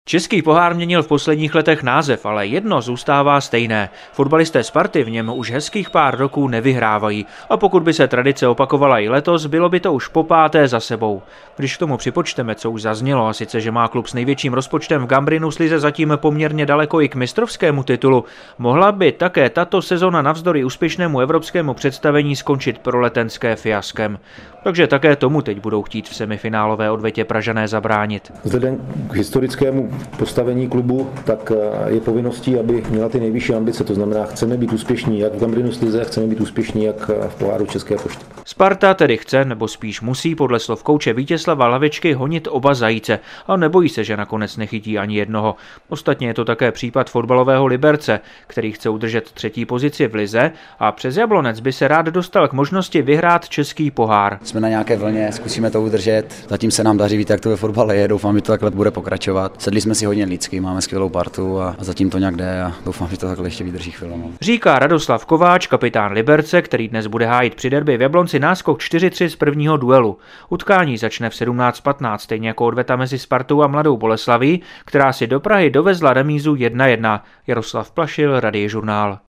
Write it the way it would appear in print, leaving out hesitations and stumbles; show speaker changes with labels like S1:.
S1: Český pohár měnil v posledních letech název, ale jedno zůstává stejné. Fotbalisté Sparty v něm už hezkých pár roků nevyhrávají. A pokud by se tradice opakovala i letos, bylo by to už po páté za sebou. Když k tomu připočteme, co už zaznělo, a sice, že má klub s největším rozpočtem v Gambrinus lize zatím poměrně daleko i k mistrovskému titulu, mohla by také tato sezona navzdory úspěšnému evropskému představení skončit proletenské fiaskem. Takže také tomu teď budou chtít v semifinálové odvetě Pražané zabránit.
S2: Vzhledem k historickému postavení klubu, tak je povinností, aby měla ty nejvyšší ambice. To znamená, chceme být úspěšní jak v Gambrinus lize, chceme být úspěšní jak v poháru České pošty.
S1: Sparta tedy chce, nebo spíš musí podle slov kouče Vítězslava Lavičky honit oba zajíce a nebojí se, že nakonec nechytí ani jednoho. Ostatně je to také případ fotbalového Liberce, který chce udržet třetí pozici v lize a přes Jablonec by se rád dostal k možnosti vyhrát český pohár.
S3: Jsme na nějaké vlně, zkusíme to udržet. Zatím se nám daří, víte, jak to ve fotbale je. Doufám, že to takhle bude pokračovat. Sedli jsme si hodně lidsky, máme skvělou partu a zatím to nějak jde a doufám, že to takhle ještě vydrží chvíli.
S1: Říká Radoslav Kováč, kapitán Liberce, který dnes bude hájit při derby v Jablonci náskok 4-3 z prvního duelu. Utkání začne v 17:15, stejně jako odveta mezi Spartou a Mladou Boleslaví, která si do Prahy dovezla remízu 1-1. Jaroslav Plašil, Radiožurnál.